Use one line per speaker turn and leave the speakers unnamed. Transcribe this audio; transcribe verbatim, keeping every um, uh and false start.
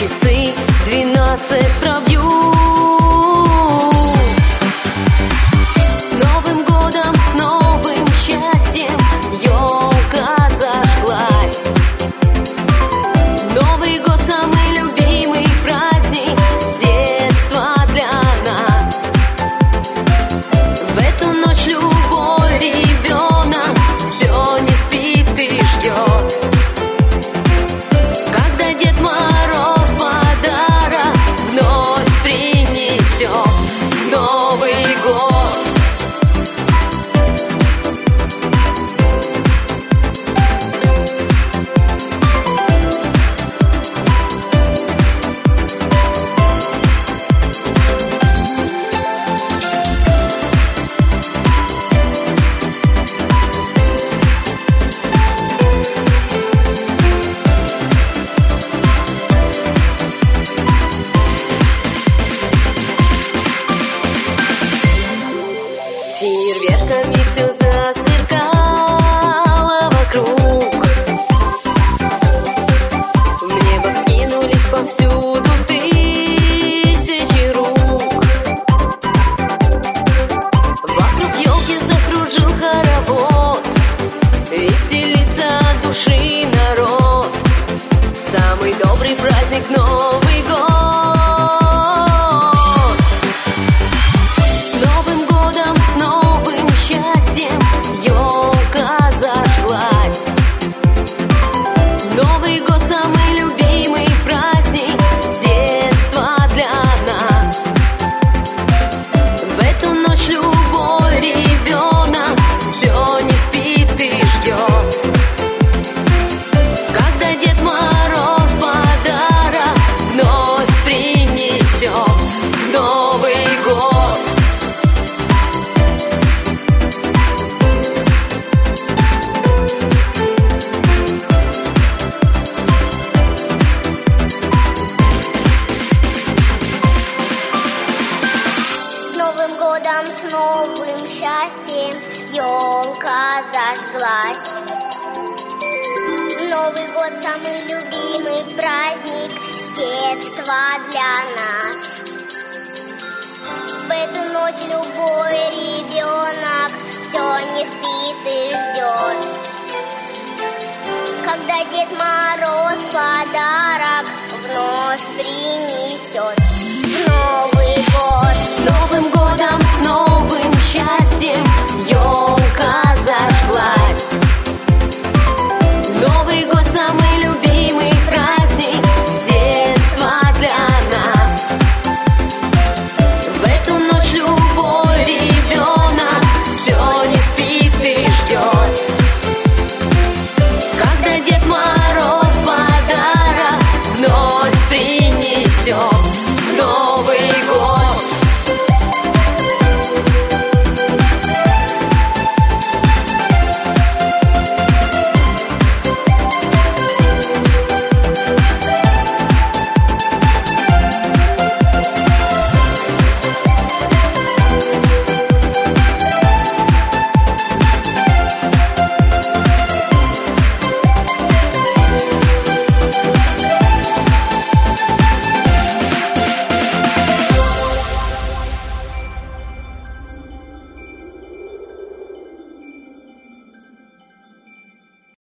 часы двенадцать пробьют. С Новым годом, с новым счастьем елка зажглась. Новый год самый любимый праздник с детства для нас. В эту ночь любой ребенок все не спит и ждет, когда Дед Мороз подарок вновь принесет в Новый год. Фейерверками все засверкало вокруг. В небо вскинулись повсюду тысячи рук. Вокруг елки закружил хоровод, веселится от души народ. Самый добрый праздник Новый год.
С новым счастьем елка зажглась. Новый год самый любимый праздник с детства для нас. В эту ночь любой